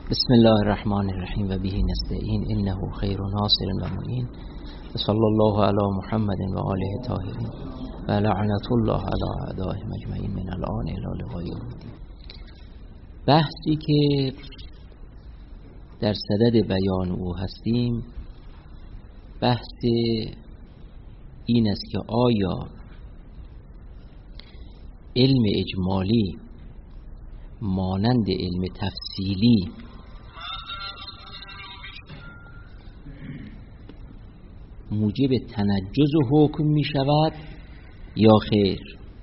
بسم الله الرحمن الرحیم و به نستعین انه خیر ناصر و معین و صلی الله علی محمد و آله طاهرین و لعنت الله علی اعدائهم اجمعین من الان الی لقاء یوم الدین. بحثی که در صدد بیان او هستیم بحث این است که آیا علم اجمالی مانند علم تفصیلی موجب تنجز و حکم می شود یا خیر؟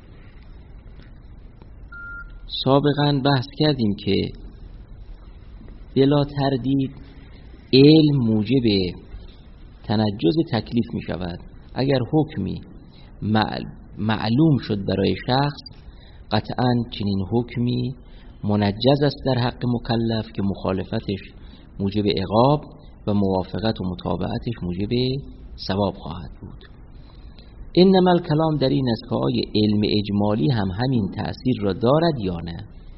سابقا بحث کردیم که بلا تردید علم موجب تنجز تکلیف می شود. اگر حکمی معلوم شد برای شخص، قطعا چنین حکمی منجز است در حق مکلف که مخالفتش موجب عقاب و موافقت و مطابقتش موجب ثواب خواهد بود. انما الکلام در این است که آیا علم اجمالی هم همین تأثیر را دارد یا نه؟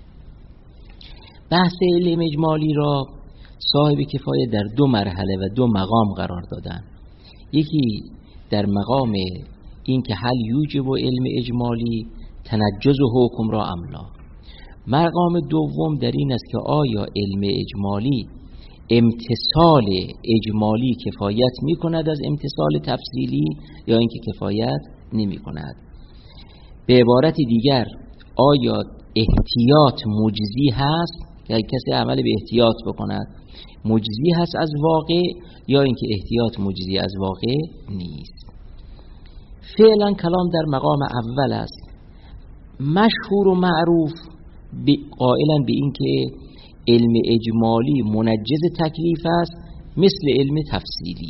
بحث علم اجمالی را صاحب کفایه در دو مرحله و دو مقام قرار دادن. یکی در مقام این که هل یوجب و علم اجمالی تنجز و حکم را املا. مقام دوم در این است که آیا علم اجمالی امتصال اجمالی کفایت می کند از امتصال تفصیلی یا اینکه کفایت نمی کند. به عبارت دیگر آیا احتیاط مجزی هست که کسی عمل به احتیاط بکند مجزی هست از واقع یا اینکه احتیاط مجزی از واقع نیست. فعلا کلام در مقام اول است. مشهور و معروف قائلا به این که علم اجمالی منجز تکلیف است مثل علم تفصیلی.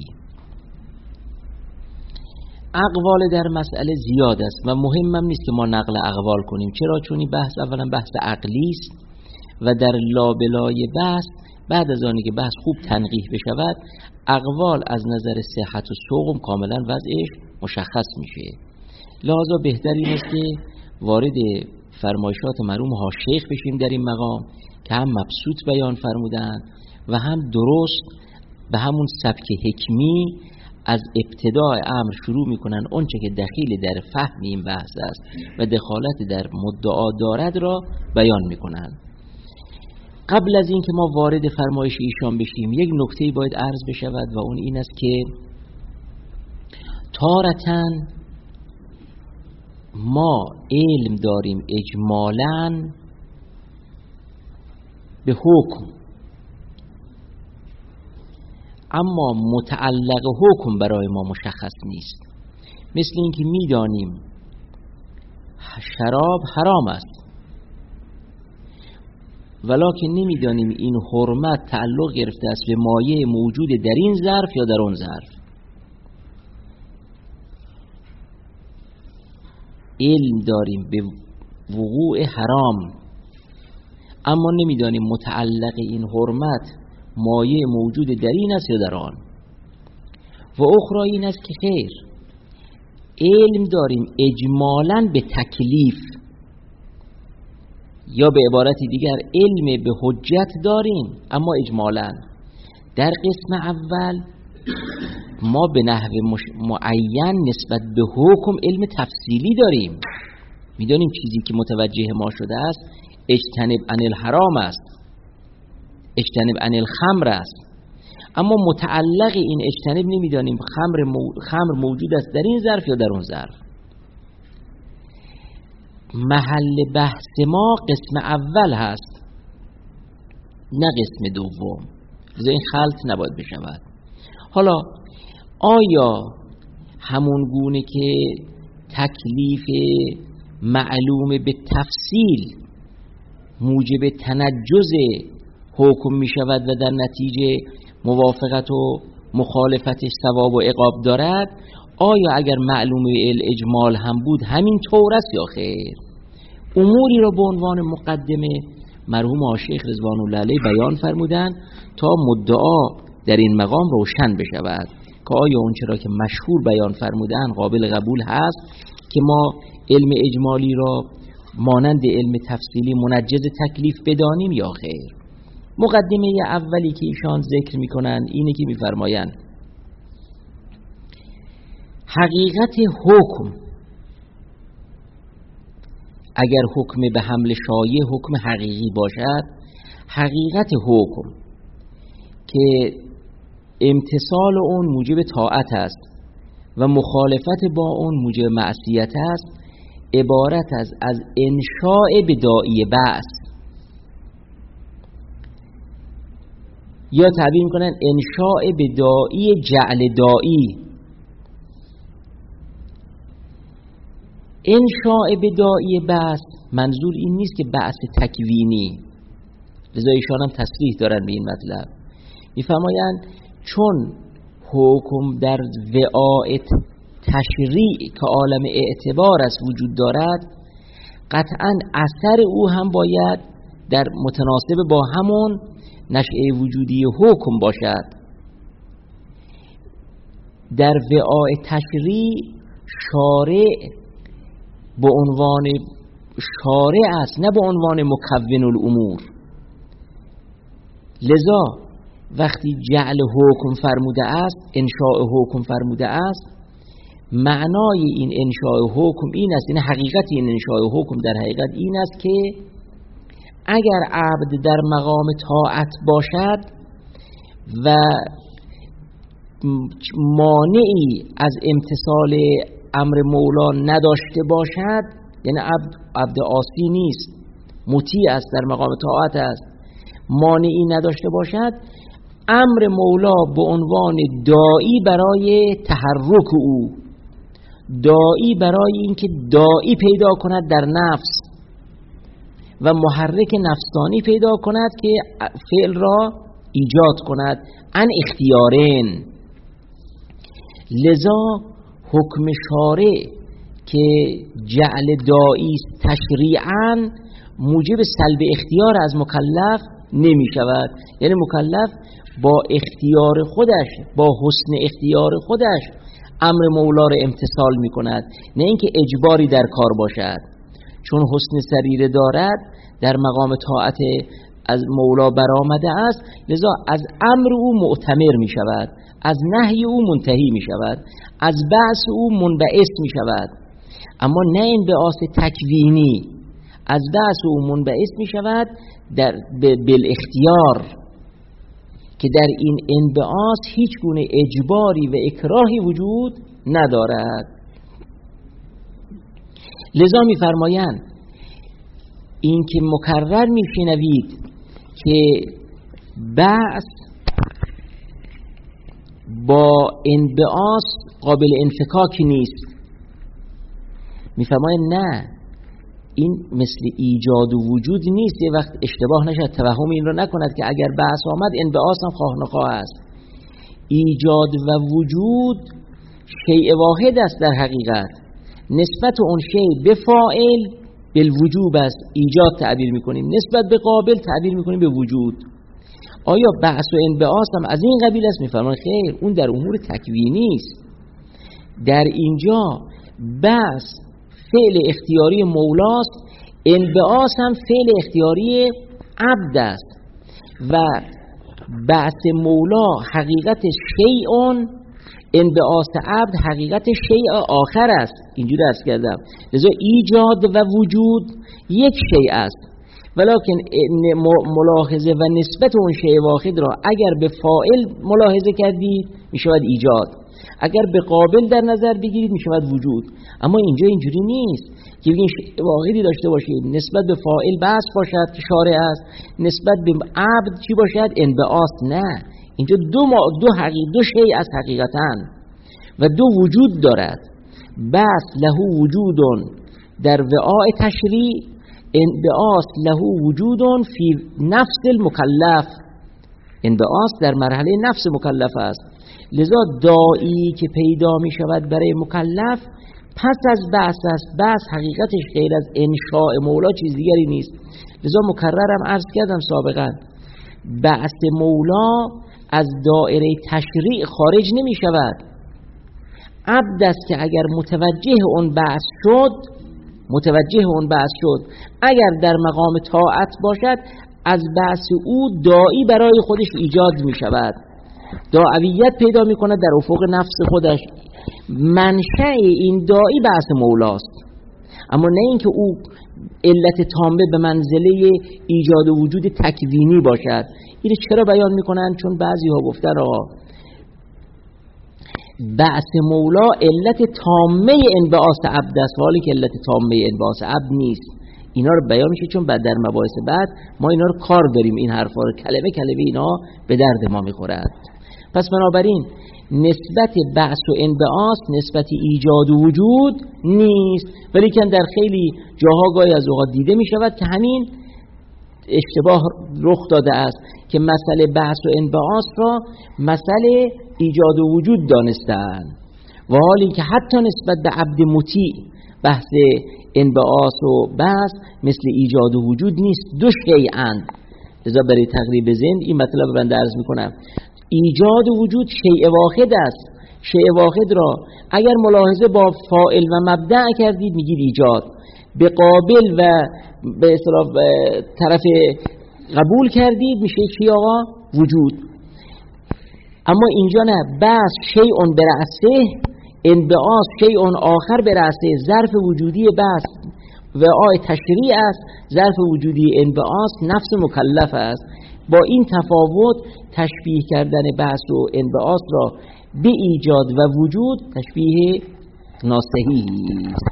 اقوال در مسئله زیاد است و مهمم نیست که ما نقل اقوال کنیم. چرا؟ چون این بحث اولا بحث عقلی است و در لابلای بحث بعد از آنی که بحث خوب تنقیح بشود اقوال از نظر صحت و سقم کاملا وضعش مشخص میشه. لذا بهتر این است که وارد فرمایشات مرحوم ها شیخ بشیم در این مقام که هم مبسوط بیان فرمودن و هم درست به همون سبک حکمی از ابتداء امر شروع میکنن اونچه که دخیل در فهم این بحث است و دخالت در مدعا دارد را بیان میکنن. قبل از این که ما وارد فرمایش ایشان بشیم یک نکته باید عرض بشود و اون این است که تارتاً ما علم داریم اجمالاً به حکم، اما متعلق حکم برای ما مشخص نیست. مثل این که میدانیم شراب حرام است ولکن نمیدانیم این حرمت تعلق گرفته است به مایه موجود در این ظرف یا در اون ظرف. علم داریم به وقوع حرام اما نمیدانیم متعلق این حرمت مایه موجود در این است یا در آن. و اخرى این است که خیر، علم داریم اجمالاً به تکلیف یا به عبارت دیگر علم به حجت داریم اما اجمالاً. در قسم اول ما به نحو معین نسبت به حکم علم تفصیلی داریم. میدانیم چیزی که متوجه ما شده است اجتنب عن الحرام است، اجتنب عن الخمر است، اما متعلق این اجتنب نمیدانیم خمر موجود است در این ظرف یا در اون ظرف. محل بحث ما قسم اول هست نه قسم دوم، لذا این خلط نباید بشود. حالا آیا همون گونه که تکلیف معلوم به تفصیل موجب تنجز حکم می شود و در نتیجه موافقت و مخالفتش ثواب و عقاب دارد، آیا اگر معلوم الاجمال هم بود همین طور است یا خیر؟ اموری را به عنوان مقدمه مرحوم شیخ رضوان الله علیه بیان فرمودن تا مدعا در این مقام روشن بشود که آیا اون چرا که مشهور بیان فرمودن قابل قبول هست که ما علم اجمالی را مانند علم تفصیلی منجز تکلیف بدانیم یا خیر. مقدمه اولی که ایشان ذکر میکنن اینه که میفرمایند حقیقت حکم، اگر حکم به حمل شایع حکم حقیقی باشد، حقیقت حکم که امتثال اون موجب طاعت است و مخالفت با اون موجب معصیت است، عبارت از انشاء بدائی بعث، یا تعبیر میکنن انشاء بدائی جعل دائی. انشاء بدائی بعث منظور این نیست که بعث تکوینی، لذا ایشان هم تصریح دارن به این مطلب، میفرمایند چون حکم در وعاء تشریع که عالم اعتبار است وجود دارد، قطعا اثر او هم باید در متناسب با همون نشأه وجودی حکم باشد. در وعاء تشریع شارع به عنوان شارع است، نه به عنوان مکون الامور. لذا وقتی جعل حکم فرموده است، انشاء حکم فرموده است، معنای این انشاء حکم این است، این حقیقت این انشاء حکم در حقیقت این است که اگر عبد در مقام طاعت باشد و مانعی از امتثال امر مولا نداشته باشد، یعنی عبد عاصی نیست، مطیع است، در مقام طاعت است، مانعی نداشته باشد، امر مولا به عنوان داعی برای تحرک او، داعی برای اینکه داعی پیدا کند در نفس و محرک نفسانی پیدا کند که فعل را ایجاد کند، عن اختیارین. لذا حکم شارع که جعل داعی تشریعاً موجب سلب اختیار از مکلف نمی شود، یعنی مکلف با اختیار خودش، با حسن اختیار خودش امر مولا را امتثال می کند، نه اینکه اجباری در کار باشد. چون حسن سریره دارد، در مقام طاعت از مولا برآمده است، لذا از امر او معتمر می شود، از نهی او منتهی می شود، از بعث او منبعث می شود. اما نه انبعاث تکوینی، از بعث او منبعث می شود بالاختیار، که در این انبعاث هیچ گونه اجباری و اکراهی وجود ندارد. لذا می فرمایند این که مکرر می شنوید که بعث با انبعاث قابل انفکاک نیست، می فرمایند نه، این مثل ایجاد و وجود نیست. یه وقت اشتباه نشد، توهم این رو نکند که اگر بعث آمد انبعاث هم خواه نخواه است. ایجاد و وجود شیء واحد است در حقیقت، نسبت اون شیء به فاعل بالوجوب است، ایجاد تعبیر میکنیم، نسبت به قابل تعبیر میکنیم به وجود. آیا بعث و انبعاث هم از این قبیل است؟ میفرمایند خیر، اون در امور تکوینی است. در اینجا بعث فعل اختیاری مولاست، انبعاث هم فعل اختیاری عبد است و بعث مولا حقیقت شیء، انبعاث عبد حقیقت شیء آخر است. اینجوری عرض کردم. لذا ایجاد و وجود یک شیء است، ولکن ملاحظه و نسبت اون شیء واحد را اگر به فاعل ملاحظه کردید می شود ایجاد، اگر به قابل در نظر بگیرید می شود وجود. اما اینجا اینجوری نیست که بگین شیء واحدی داشته باشید، نسبت به فاعل بعث باشد که شارع است، نسبت به عبد چی باشد؟ انبعاث. نه، اینجا دو شیء از حقیقتاً و دو وجود دارد. بعث له وجود در وعاء تشریع، انبعاث له وجود فی نفس المکلف، انبعاث در مرحله نفس مکلف است. لذا داعی که پیدا می شود برای مکلف پس از بعث است. بعث حقیقتش غیر از انشاء مولا چیز دیگری نیست. لذا مکررم عرض کردم سابقا، بعث مولا از دائره تشریع خارج نمی شود. عبد است که اگر متوجه اون بعث شد، اگر در مقام طاعت باشد، از بعث او داعی برای خودش ایجاد می شود، داعیت پیدا می کند در افق نفس خودش. منشأ این داعی بعث مولاست، اما نه اینکه او علت تامه به منزله ایجاد وجود تکوینی باشد. این چرا بیان میکنن؟ چون بعضی ها گفتن بعث مولا علت تامه انبعاث عبد است، حالی که علت تامه انبعاث عبد نیست. اینا رو بیان میشه چون بعد در مباحث بعد ما اینا رو کار داریم، این حرفا رو کلمه کلمه اینا به درد ما میخورد. پس بنابراین نسبت بعث و انبعاث نسبت ایجاد و وجود نیست، ولی که در خیلی جاها گاهی از اوقات دیده می شود که همین اشتباه رخ داده است که مسئله بعث و انبعاث را مسئله ایجاد و وجود دانستند، و حالی که حتی نسبت به عبد مطیع بحث انبعاث و بعث مثل ایجاد و وجود نیست، دو شیئند. لذا برای تقریب ذهن این مطلب بنده عرض میکنم. ایجاد و وجود شیء واحد است. شیء واحد را اگر ملاحظه با فاعل و مبدأ کردید میگید ایجاد، به قابل و به اصطلاح طرف قبول کردید میشه چی آقا؟ وجود. اما اینجا نه، بعث شیء برأسه، انبعاث شیء آخر برأسه. ظرف وجودی بعث و آی تشریع است، ظرف وجودی انبعاث نفس مکلف است. با این تفاوت تشبیه کردن بعث و انبعاث را به ایجاد و وجود تشبیه ناصحیحی است.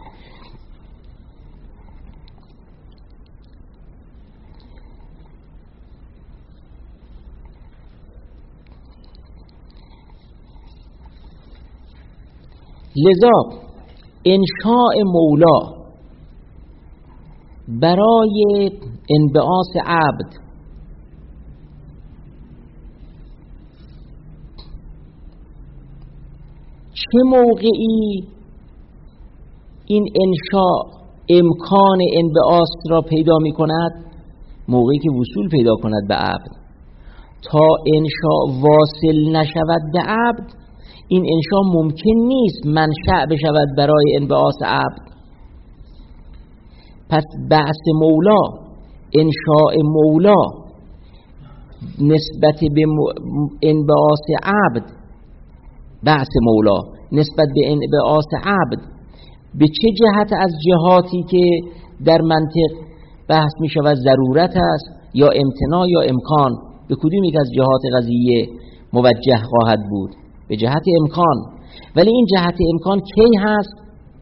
لذا انشاء مولا برای انبعاث عبد چه موقعی این انشاء امکان انبعاث را پیدا می کند؟ موقعی که وصول پیدا کند به عبد. تا انشاء واصل نشود به عبد این انشاء ممکن نیست منشأ بشود برای انبعاث عبد. پس بعث مولا، انشاء مولا نسبت به انبعاث عبد، بعث مولا نسبت به انبعاث عبد به چه جهت از جهاتی که در منطق بحث می شود ضرورت است یا امتناع یا امکان، به کدوم یک از جهات قضیه موجه خواهد بود؟ به جهت امکان. ولی این جهت امکان کی هست؟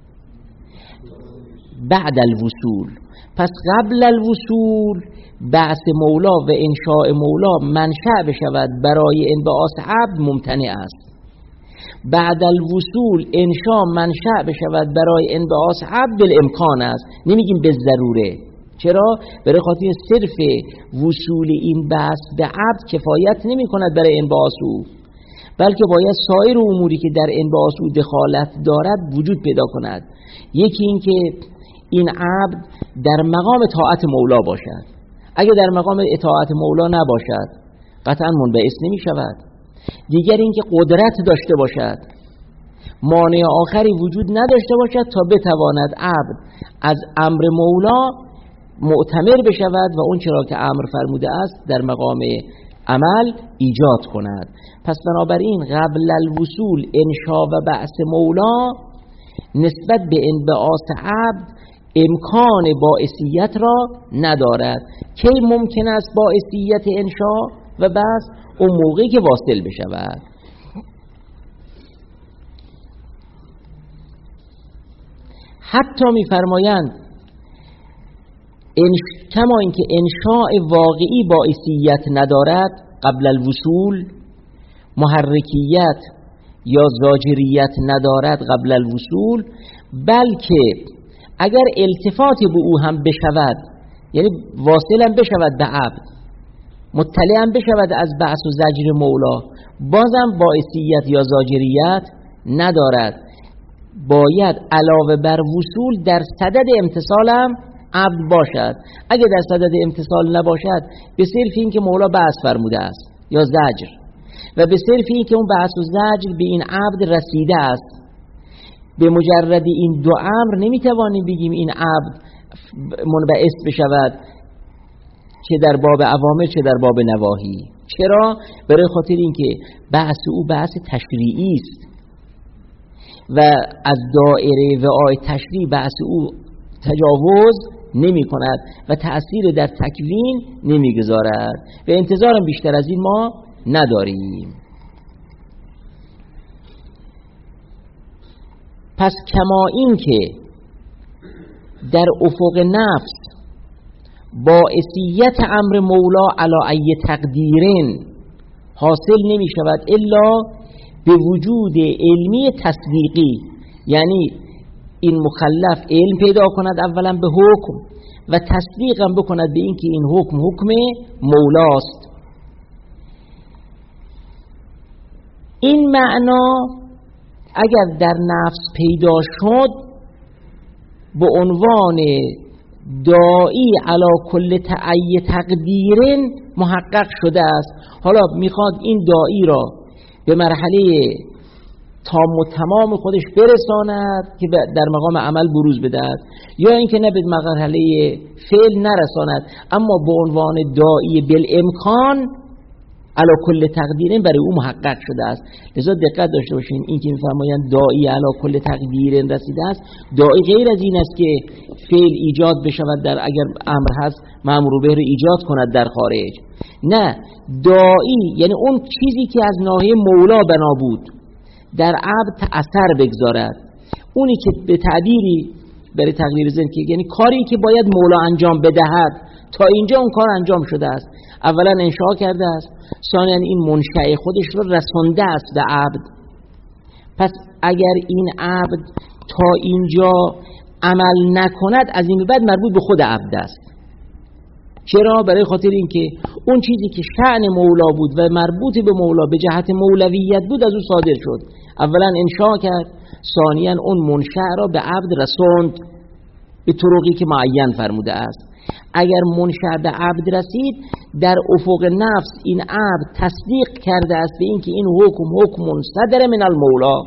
بعد الوصول. پس قبل الوصول بعث مولا و انشاء مولا منشأ بشود برای انبعاث عبد ممتنع است. بعد الوصول انشاء منشأ بشود برای انبعاث عبد بالامکان است، نمیگیم به ضروره. چرا؟ برای خاطر صرف وصول این بعث به عبد کفایت نمی کند برای انبعاث او، بلکه باید سایر اموری که در انبعاث او دخالت دارد وجود پیدا کند. یکی این که این عبد در مقام اطاعت مولا باشد. اگر در مقام اطاعت مولا نباشد قطعا منبعث نمی شود. دیگر این که قدرت داشته باشد، مانع آخری وجود نداشته باشد تا بتواند عبد از امر مولا معتمر بشود و اون چرا که امر فرموده است در مقام عمل ایجاد کند. پس بنابراین قبل الوصول انشاء و بعث مولا نسبت به انبعاث عبد امکان باعثیت را ندارد. کی ممکن است باعثیت انشاء و بعث؟ اون موقعی که واصل بشود. حتی می‌فرمایند کما اینکه انشاء واقعی باعثیت ندارد قبل الوصول، محرکیت یا زاجریت ندارد قبل الوصول، بلکه اگر التفات به او هم بشود، یعنی واصل هم بشود به عبد، مطلع هم بشود از بعث و زجر مولا، بازم باعثیت یا زاجریت ندارد. باید علاوه بر وصول در صدد امتصال هم عبد باشد. اگر در صدد امتصال نباشد به صرف این که مولا بعث فرموده است یا زجر، و به صرف این که اون بعث و زجر به این عبد رسیده است، به مجرد این دو امر نمیتوانیم بگیم این عبد منبعث بشود چه در باب اوامر چه در باب نواهی. چرا؟ برای خاطر اینکه بحث او بحث تشریعی است و از دایره وعای تشریع بحث او تجاوز نمی کند و تأثیر در تکوین نمی گذارد و انتظارم بیشتر از این ما نداریم. پس کما این که در افق نفس باعثیت امر مولا علی ای تقدیرین حاصل نمی شود الا به وجود علمی تصدیقی، یعنی این مکلف علم پیدا کند اولا به حکم و تصدیقم بکند به این که این حکم مولاست. این معنا اگر در نفس پیدا شد به عنوان داعی علی کل ای تقدیرین محقق شده است. حالا میخواد این داعی را به مرحله تام و تمام خودش برساند که در مقام عمل بروز بدهد، یا اینکه نه به مرحله فعل نرساند اما به عنوان داعی بالامکان علی کل تقدیرین برای او محقق شده است. لذا دقت داشته باشین این که میفرمایند داعی علی کل تقدیرین رسیده است، داعی غیر از این است که فعل ایجاد بشود در اگر امر هست مأمور به رو ایجاد کند در خارج. نه، داعی یعنی اون چیزی که از ناحیه مولا بنا بود در عبد اثر بگذارد، اونی که به تعبیری برای تقریب ذهن که یعنی کاری که باید مولا انجام بدهد تا اینجا اون کار انجام شده است. اولا انشاء کرده است، ثانیا این منشأ خودش رو رسانده است به عبد. پس اگر این عبد تا اینجا عمل نکند از این بعد مربوط به خود عبد است. چرا؟ برای خاطر اینکه اون چیزی که شأن مولا بود و مربوط به مولا به جهت مولویت بود از او صادر شد. اولا انشاء کرد، ثانیا اون منشأ را به عبد رساند به طرقی که معین فرموده است. اگر منشأ به عبد رسید در افق نفس این عبد تصدیق کرده است به اینکه این حکم صدر من المولا،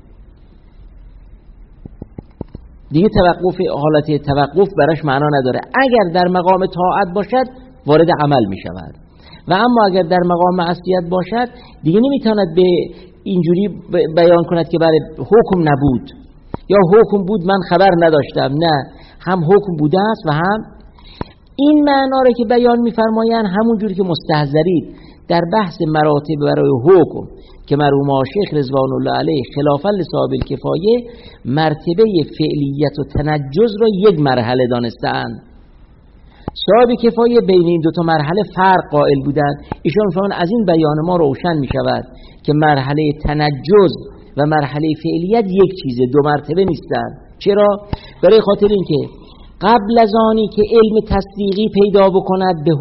دیگه حالت توقف براش معنا نداره. اگر در مقام طاعت باشد وارد عمل می شود و اما اگر در مقام معصیت باشد دیگه نمیتواند به اینجوری بیان کند که برای حکم نبود یا حکم بود من خبر نداشتم. نه، هم حکم بوده است و هم این معنا را که بیان می‌فرمایند همون جوری که مستحضرید در بحث مراتب برای حکم که مرحوم شیخ رضوان الله علیه خلافا لصاحب الکفایه مرتبه فعلیت و تنجز را یک مرحله دانستند. صاحب کفایه بین این دو تا مرحله فرق قائل بودند. ایشان فرمان از این بیان ما روشن می شود که مرحله تنجز و مرحله فعلیت یک چیزه، دو مرتبه نیستند. چرا؟ برای خاطر اینکه قبل از آنی که علم تصدیقی پیدا بکند به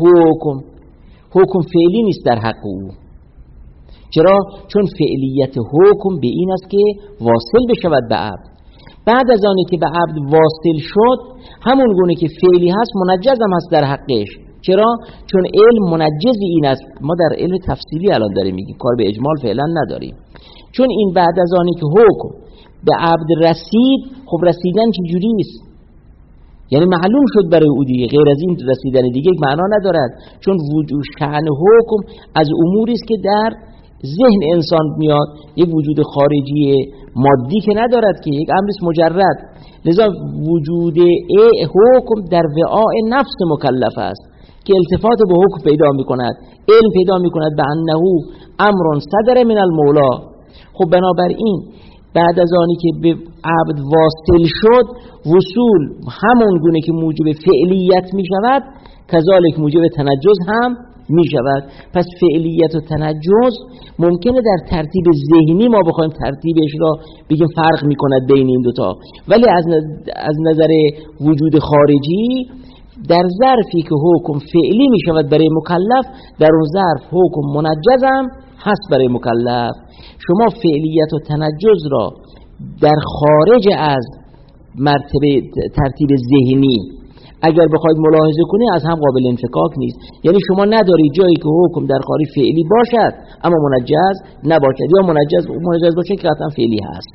حکم فعلی نیست در حق او. چرا؟ چون فعلیت حکم به این است که واصل بشود به عبد. بعد از آنی که به عبد واصل شد همون گونه که فعلی هست منجز هم هست در حقش. چرا؟ چون علم منجزی این است. ما در علم تفصیلی الان داریم میگیم، کار به اجمال فعلا نداریم. چون این بعد از آنی که حکم به عبد رسید، خب رسیدن چه جوری است؟ یعنی معلوم شد برای او دیگه، غیر از این رسیدن دیگه معنا ندارد. چون وجود شأن حکم از اموری است که در ذهن انسان میاد، یک وجود خارجی مادی که ندارد، که یک امر مجرد. لذا وجود حکم در وعاء نفس مکلف است که التفات به حکم پیدا میکند، علم پیدا میکند به انه امر صدر من المولا. خب بنابراین بعد از آنی که به عبد واصل شد، وصول همون گونه که موجب فعلیت می شود کذالک موجب تنجز هم می شود. پس فعلیت و تنجز ممکنه در ترتیب ذهنی ما بخوایم ترتیبش را بگیم فرق می کند بین این دوتا، ولی از نظر وجود خارجی در ظرفی که حکم فعلی می شود برای مکلف، در اون ظرف حکم منجز هم هست برای مکلف. شما فعلیت و تنجز را در خارج از مرتبه ترتیب ذهنی اگر بخواید ملاحظه کنید از هم قابل انفکاک نیست. یعنی شما ندارید جایی که حکم در خارج فعلی باشد اما منجز نباشد، یا منجز باشه که قطعا فعلی هست.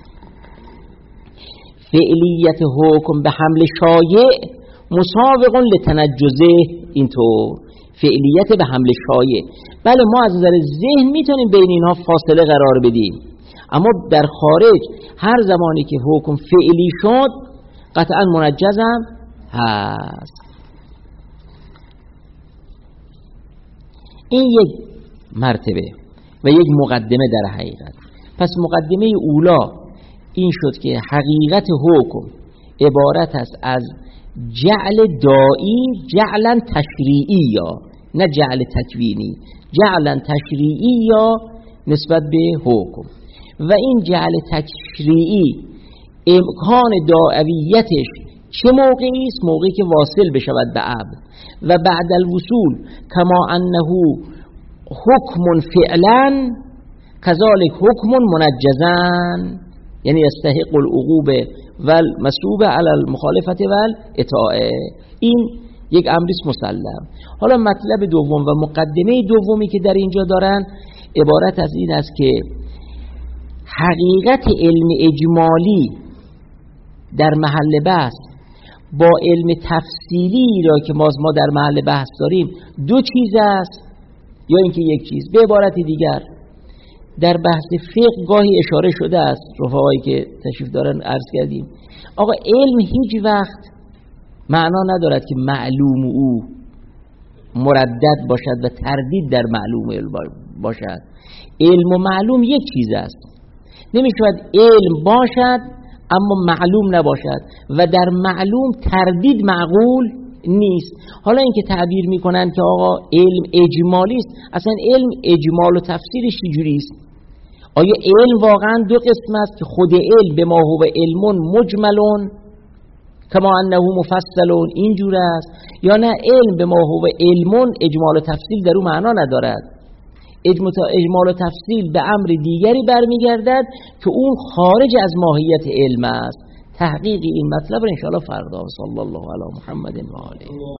فعلیت حکم به حمل شایع مسابق لتنجزه. اینطور فعلیت به حمل شایع. بله ما از نظر ذهن میتونیم بین اینها فاصله قرار بدیم، اما در خارج هر زمانی که حکم فعلی شد قطعا منجزم هست. این یک مرتبه و یک مقدمه در حقیقت. پس مقدمه اولا این شد که حقیقت حکم عبارت است از جعل دائی، جعلا تشریعی یا نه جعل تکوینی، جعلا تشریعی یا نسبت به حکم. و این جعل تشریعی امکان دعویتش چه موقعی است؟ موقعی که واصل بشود به عبد و بعد الوصول کما انه حکم فعلا کذالک حکم منجزا، یعنی یستحق العقوبه و المثوبه علی المخالفت و الاطاعه. این یک امری مسلم. حالا مطلب دوم و مقدمه دومی که در اینجا دارن عبارت از این است که حقیقت علم اجمالی در محل بحث با علم تفصیلی را که ما در محل بحث داریم دو چیز است یا اینکه یک چیز. به عبارت دیگر در بحث فقه گاهی اشاره شده است، رفقایی که تشریف دارن عرض کردیم آقا علم هیچ وقت معنا ندارد که معلوم او مردد باشد و تردید در معلوم باشد. علم و معلوم یک چیز است، نمیشود علم باشد اما معلوم نباشد و در معلوم تردید معقول نیست. حالا اینکه تعبیر میکنن که آقا علم اجمالی است، اصلا علم اجمال و تفسیرش چجوری است؟ آیا علم واقعا دو قسم است که خود علم به ما هو علم مجملون کما انه مفصلون اینجور است، یا نه علم به ما هو علم اجمال و تفصیل در اون معنا ندارد؟ اجمال و تفصیل به امر دیگری برمیگردد که اون خارج از ماهیت علم است. تحقیق این مطلب رو انشاءالله فردا. صلی الله علی محمد و آله.